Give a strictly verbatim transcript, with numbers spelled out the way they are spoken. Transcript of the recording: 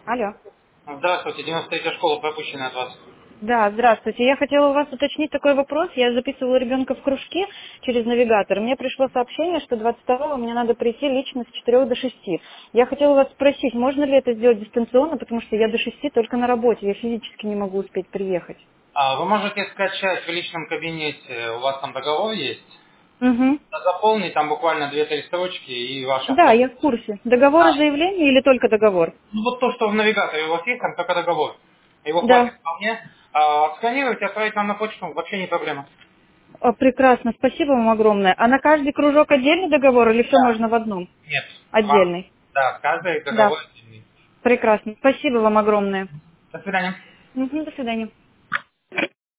Алло. Здравствуйте, девяносто третья школа пропущенная от вас. Да, здравствуйте. Я хотела у вас уточнить такой вопрос. Я записывала ребенка в кружки через навигатор. Мне пришло сообщение, что двадцать второго мне надо прийти лично с четырёх до шести. Я хотела вас спросить, можно ли это сделать дистанционно, потому что я до шести только на работе, я физически не могу успеть приехать. А, вы можете скачать в личном кабинете, у вас там договор есть. Угу. Заполнить там буквально две-три строчки и ваша Да, фото. я в курсе. Договор о А, заявлении или только договор? ну вот то, что в навигаторе у вас есть, там только договор. Его Да. хватит вполне. А, отсканировать и отправить нам на почту, вообще не проблема. О, прекрасно, спасибо вам огромное. А на каждый кружок отдельный договор или все Да. можно в одном? Нет. Вам, Отдельный. да, каждый Да. договор отдельный. Прекрасно. Спасибо вам огромное. До свидания. Мгм, до свидания.